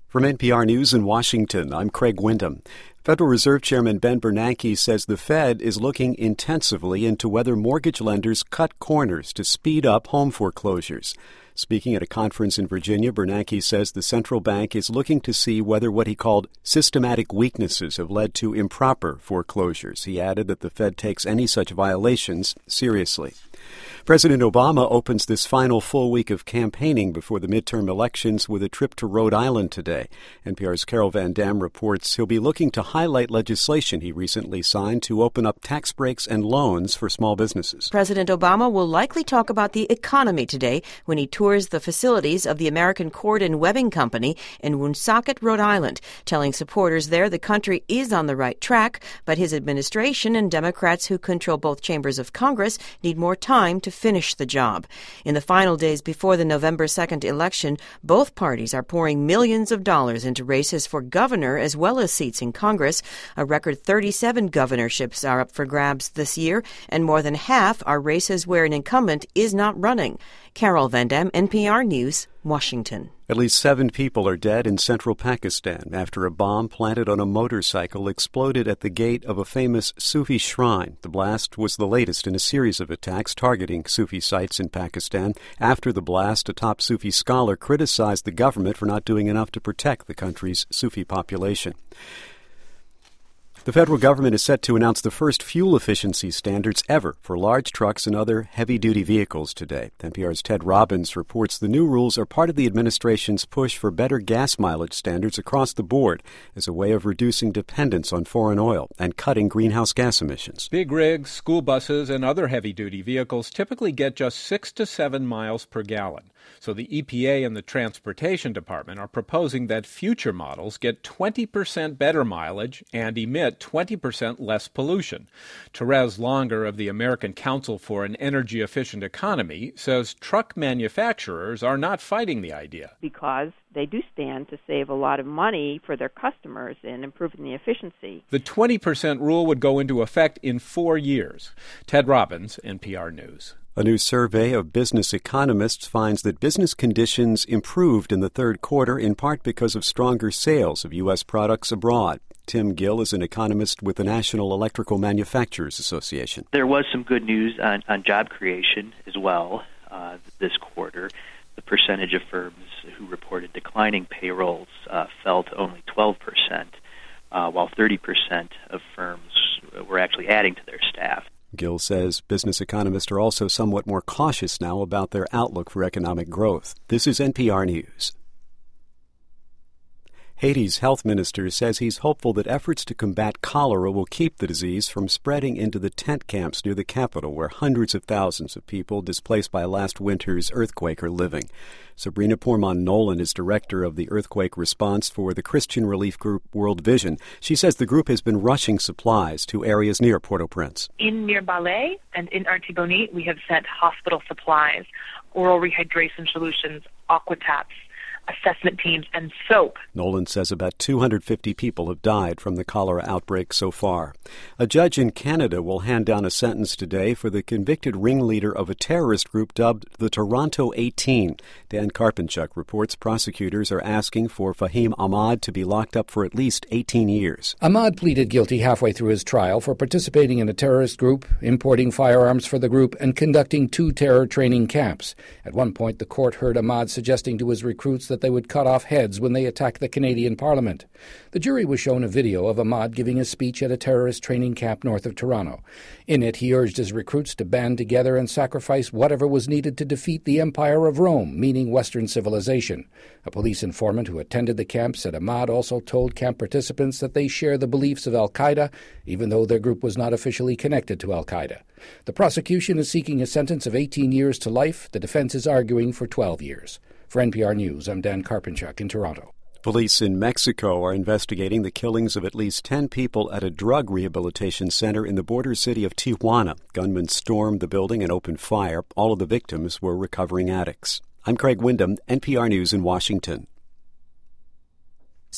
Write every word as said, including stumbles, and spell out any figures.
From N P R News in Washington, I'm Craig Windham. Federal Reserve Chairman Ben Bernanke says the Fed is looking intensively into whether mortgage lenders cut corners to speed up home foreclosures. Speaking at a conference in Virginia, Bernanke says the central bank is looking to see whether what he called systematic weaknesses have led to improper foreclosures. He added that the Fed takes any such violations seriously. President Obama opens this final full week of campaigning before the midterm elections with a trip to Rhode Island today. N P R's Carol Van Dam reports he'll be looking to highlight legislation he recently signed to open up tax breaks and loans for small businesses. President Obama will likely talk about the economy today when he tours the facilities of the American Cord and Webbing Company in Woonsocket, Rhode Island, telling supporters there the country is on the right track, but his administration and Democrats who control both chambers of Congress need more time to finish the job. In the final days before the November second election, both parties are pouring millions of dollars into races for governor as well as seats in Congress. A record thirty-seven governorships are up for grabs this year, and more than half are races where an incumbent is not running. Carol Van Dam, N P R News, Washington. At least seven people are dead in central Pakistan after a bomb planted on a motorcycle exploded at the gate of a famous Sufi shrine. The blast was the latest in a series of attacks targeting Sufi sites in Pakistan. After the blast, a top Sufi scholar criticized the government for not doing enough to protect the country's Sufi population. The federal government is set to announce the first fuel efficiency standards ever for large trucks and other heavy-duty vehicles today. N P R's Ted Robbins reports the new rules are part of the administration's push for better gas mileage standards across the board as a way of reducing dependence on foreign oil and cutting greenhouse gas emissions. Big rigs, school buses, and other heavy-duty vehicles typically get just six to seven miles per gallon. So the E P A and the Transportation Department are proposing that future models get twenty percent better mileage and emit twenty percent less pollution. Therese Longer of the American Council for an Energy Efficient Economy says truck manufacturers are not fighting the idea. Because they do stand to save a lot of money for their customers in improving the efficiency. The twenty percent rule would go into effect in four years. Ted Robbins, N P R News. A new survey of business economists finds that business conditions improved in the third quarter, in part because of stronger sales of U S products abroad. Tim Gill is an economist with the National Electrical Manufacturers Association. There was some good news on, on job creation as well uh, this quarter. The percentage of firms who reported declining payrolls uh, fell to only twelve percent, uh, while thirty percent of firms were actually adding to their staff. Gill says business economists are also somewhat more cautious now about their outlook for economic growth. This is N P R News. Haiti's health minister says he's hopeful that efforts to combat cholera will keep the disease from spreading into the tent camps near the capital, where hundreds of thousands of people displaced by last winter's earthquake are living. Sabrina Pourmont-Nolan is director of the earthquake response for the Christian relief group World Vision. She says the group has been rushing supplies to areas near Port-au-Prince. In Mirebalais and in Artibonite, we have sent hospital supplies, oral rehydration solutions, aqua-taps, assessment teams, and soap. Nolan says about two hundred fifty people have died from the cholera outbreak so far. A judge in Canada will hand down a sentence today for the convicted ringleader of a terrorist group dubbed the Toronto eighteen. Dan Karpinchuk reports prosecutors are asking for Fahim Ahmad to be locked up for at least eighteen years. Ahmad pleaded guilty halfway through his trial for participating in a terrorist group, importing firearms for the group, and conducting two terror training camps. At one point, the court heard Ahmad suggesting to his recruits that they would cut off heads when they attacked the Canadian Parliament. The jury was shown a video of Ahmad giving a speech at a terrorist training camp north of Toronto. In it, he urged his recruits to band together and sacrifice whatever was needed to defeat the Empire of Rome, meaning Western civilization. A police informant who attended the camp said Ahmad also told camp participants that they share the beliefs of al-Qaeda, even though their group was not officially connected to al-Qaeda. The prosecution is seeking a sentence of eighteen years to life. The defense is arguing for twelve years. For N P R News, I'm Dan Karpinchuk in Toronto. Police in Mexico are investigating the killings of at least ten people at a drug rehabilitation center in the border city of Tijuana. Gunmen stormed the building and opened fire. All of the victims were recovering addicts. I'm Craig Windham, N P R News in Washington.